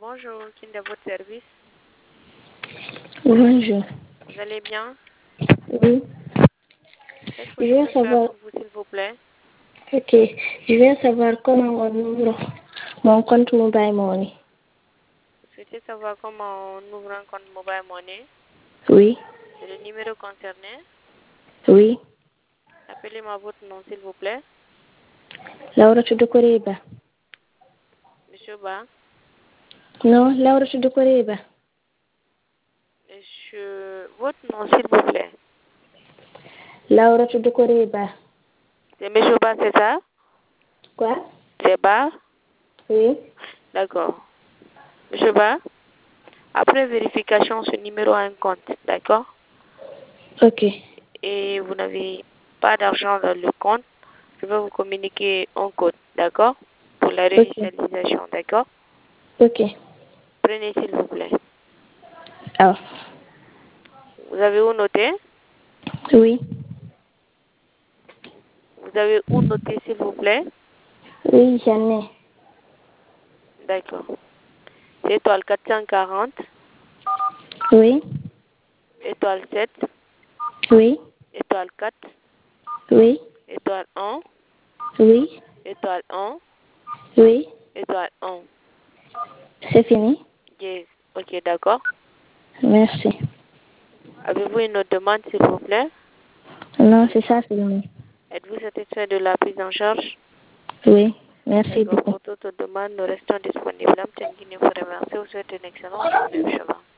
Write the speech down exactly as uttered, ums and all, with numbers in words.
Bonjour, qui est de votre service? Bonjour. Vous allez bien? Oui. Qu'est-ce que Je je veux peux faire savoir. pour vous, s'il vous plaît? Ok. Je veux savoir comment on ouvre mon compte mobile money. Vous souhaitez savoir comment on ouvre un compte mobile money? Oui. C'est le numéro concerné. Oui. Appelez-moi votre nom, s'il vous plaît. Laura Tudukoreba. Monsieur Ba. Non, Laura Tudukoreba. Monsieur... Votre nom, s'il vous plaît. Laura Tudukoreba. C'est Monsieur Ba, c'est ça? Quoi? C'est Ba? Oui. D'accord. Monsieur Ba, après vérification, ce numéro a un compte, d'accord? Ok. Et vous n'avez pas d'argent dans le compte, je vais vous communiquer un code, d'accord? Pour la Ok. réinitialisation, d'accord? Ok. Prenez, s'il vous plaît. Ah. Vous avez où noter? Oui. Vous avez où noter, s'il vous plaît? Oui, j'en ai. D'accord. C'est étoile quatre cent quarante, Oui. étoile sept, Oui. étoile quatre, Oui. étoile un, Oui. étoile un, Oui. étoile un. C'est fini? Yes. Ok, d'accord. Merci. Avez-vous une autre demande, s'il vous plaît? Non, c'est ça seulement. Êtes-vous satisfait de la prise en charge? Oui. Merci D'accord. beaucoup. Pour toute demande, nous restons disponibles. Am Guinée vous remercie. Vous souhaite une excellente journée, monsieur.